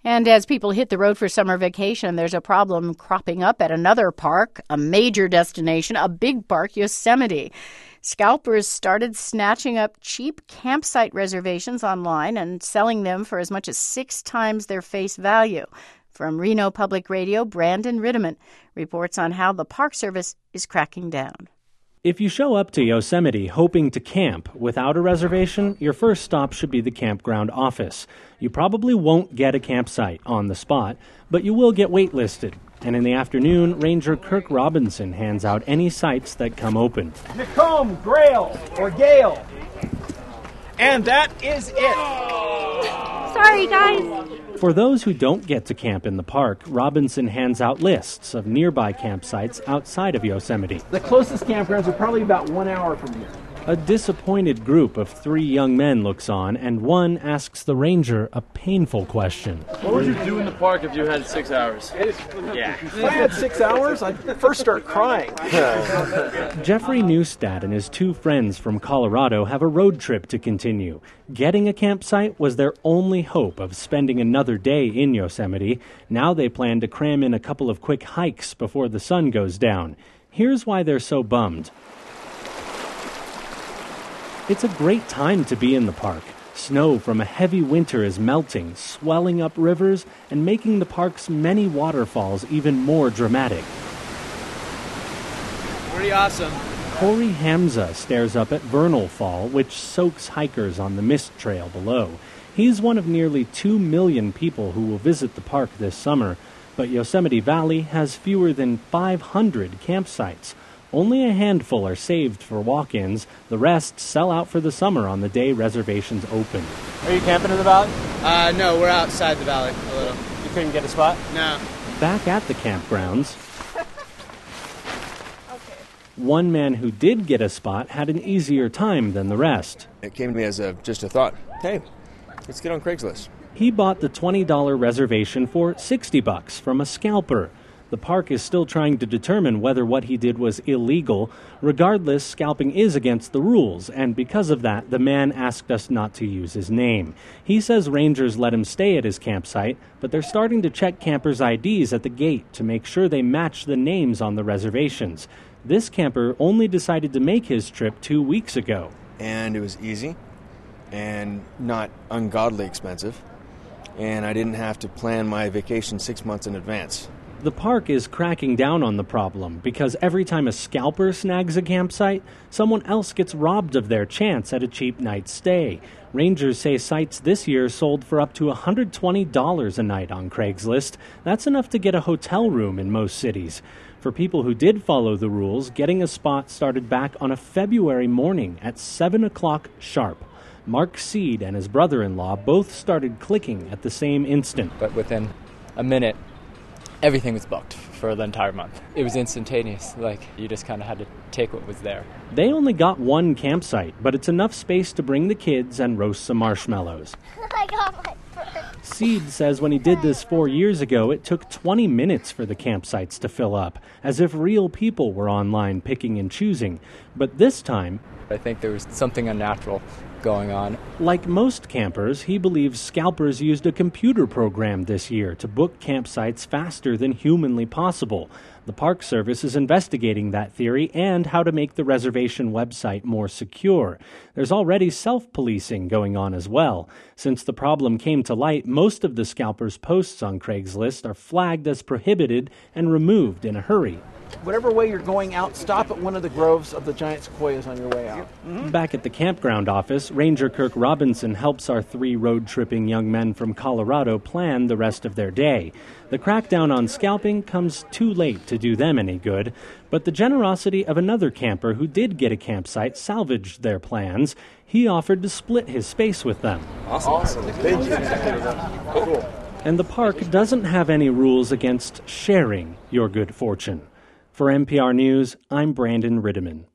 And as people hit the road for summer vacation, there's a problem cropping up at another park, a major destination, a big park, Yosemite. Scalpers started snatching up cheap campsite reservations online and selling them for as much as 6 times their face value. From Reno Public Radio, Brandon Rittiman reports on how the Park Service is cracking down. If you show up to Yosemite hoping to camp without a reservation, your first stop should be the campground office. You probably won't get a campsite on the spot, but you will get waitlisted. And in the afternoon, Ranger Kirk Robinson hands out any sites that come open. Macomb, Grail, or Gale. And that is it. Sorry, guys. For those who don't get to camp in the park, Robinson hands out lists of nearby campsites outside of Yosemite. The closest campgrounds are probably about 1 hour from here. A disappointed group of 3 young men looks on, and one asks the ranger a painful question. What would you do in the park if you had 6 hours? Yeah. If I had 6 hours, I'd first start crying. Jeffrey Neustadt and his 2 friends from Colorado have a road trip to continue. Getting a campsite was their only hope of spending another day in Yosemite. Now they plan to cram in a couple of quick hikes before the sun goes down. Here's why they're so bummed. It's a great time to be in the park. Snow from a heavy winter is melting, swelling up rivers, and making the park's many waterfalls even more dramatic. Pretty awesome. Corey Hamza stares up at Vernal Fall, which soaks hikers on the mist trail below. He's one of nearly 2 million people who will visit the park this summer, but Yosemite Valley has fewer than 500 campsites. Only a handful are saved for walk-ins. The rest sell out for the summer on the day reservations open. Are you camping in the valley? No, we're outside the valley a little. You couldn't get a spot? No. Back at the campgrounds, one man who did get a spot had an easier time than the rest. It came to me as just a thought. Hey, let's get on Craigslist. He bought the $20 reservation for $60 from a scalper. The park is still trying to determine whether what he did was illegal. Regardless, scalping is against the rules, and because of that, the man asked us not to use his name. He says rangers let him stay at his campsite, but they're starting to check campers' IDs at the gate to make sure they match the names on the reservations. This camper only decided to make his trip 2 weeks ago. And it was easy and not ungodly expensive, and I didn't have to plan my vacation 6 months in advance. The park is cracking down on the problem because every time a scalper snags a campsite, someone else gets robbed of their chance at a cheap night's stay. Rangers say sites this year sold for up to $120 a night on Craigslist. That's enough to get a hotel room in most cities. For people who did follow the rules, getting a spot started back on a February morning at 7 o'clock sharp. Mark Seed and his brother-in-law both started clicking at the same instant. But within a minute, everything was booked for the entire month. It was instantaneous. You just kind of had to take what was there. They only got 1 campsite, but it's enough space to bring the kids and roast some marshmallows. I got my first. Seed says when he did this 4 years ago, it took 20 minutes for the campsites to fill up, as if real people were online picking and choosing. But this time, I think there was something unnatural going on. Like most campers, he believes scalpers used a computer program this year to book campsites faster than humanly possible. The Park Service is investigating that theory and how to make the reservation website more secure. There's already self-policing going on as well. Since the problem came to light, most of the scalpers' posts on Craigslist are flagged as prohibited and removed in a hurry. Whatever way you're going out, stop at one of the groves of the giant sequoias on your way out. Mm-hmm. Back at the campground office, Ranger Kirk Robinson helps our 3 road-tripping young men from Colorado plan the rest of their day. The crackdown on scalping comes too late to do them any good, but the generosity of another camper who did get a campsite salvaged their plans. He offered to split his space with them. Awesome. Thank you. Cool. And the park doesn't have any rules against sharing your good fortune. For NPR News, I'm Brandon Rittiman.